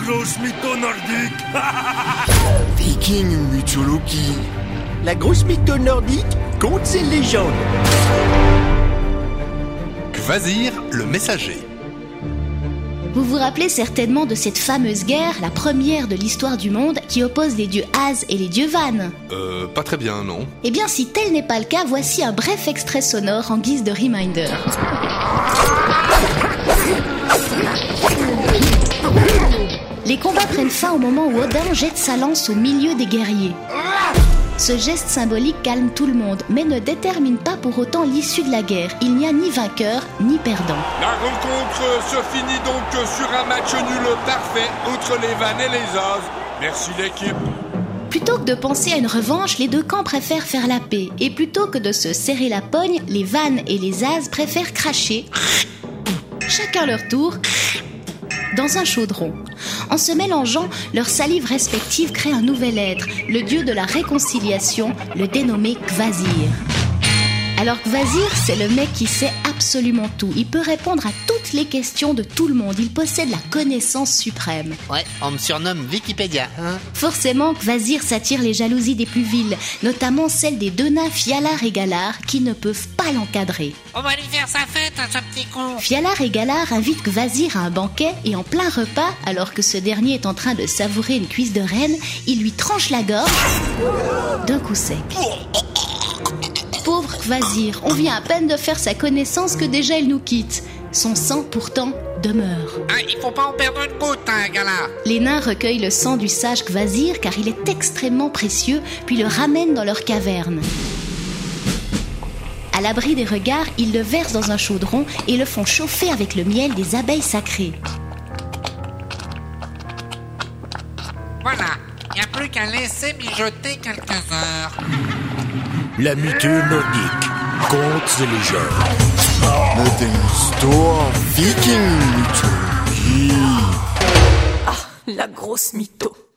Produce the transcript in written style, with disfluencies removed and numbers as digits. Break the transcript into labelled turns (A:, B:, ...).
A: grosse mytho nordique.
B: Viking mythologie. La grosse mytho nordique, contes et légendes.
C: Kvasir, le messager.
D: Vous vous rappelez certainement de cette fameuse guerre, la première de l'histoire du monde, qui oppose les dieux Az et les dieux Van.
C: Pas très bien, non.
D: Eh bien, si tel n'est pas le cas, voici un bref extrait sonore en guise de reminder. Les combats prennent fin au moment où Odin jette sa lance au milieu des guerriers. Ce geste symbolique calme tout le monde, mais ne détermine pas pour autant l'issue de la guerre. Il n'y a ni vainqueur, ni perdant.
E: La rencontre se finit donc sur un match nul parfait entre les Van et les Az. Merci l'équipe.
D: Plutôt que de penser à une revanche, les deux camps préfèrent faire la paix. Et plutôt que de se serrer la pogne, les Van et les Az préfèrent cracher, chacun leur tour, dans un chaudron. En se mélangeant, leurs salives respectives créent un nouvel être, le dieu de la réconciliation, le dénommé Kvasir. Alors Kvasir, c'est le mec qui sait absolument tout. Il peut répondre à toutes les questions de tout le monde. Il possède la connaissance suprême.
F: Ouais, on me surnomme Wikipédia, hein.
D: Forcément, Kvasir s'attire les jalousies des plus viles, notamment celles des deux nains Fjalar et Galar, qui ne peuvent pas l'encadrer.
F: On va lui faire sa fête à ce petit con.
D: Fjalar et Galar invitent Kvasir à un banquet et en plein repas, alors que ce dernier est en train de savourer une cuisse de renne, ils lui tranchent la gorge d'un coup sec. Pauvre Kvasir, on vient à peine de faire sa connaissance que déjà il nous quitte. Son sang, pourtant, demeure.
F: Ah, il faut pas en perdre une goutte, hein, Galar.
D: Les nains recueillent le sang du sage Kvasir car il est extrêmement précieux, puis le ramènent dans leur caverne. À l'abri des regards, ils le versent dans un chaudron et le font chauffer avec le miel des abeilles sacrées.
F: Voilà, il n'y a plus qu'à laisser mijoter quelques heures.
B: La mytho nordique, contes et légendes. Modern Store, Viking mythologie.
G: Ah, la grosse mytho.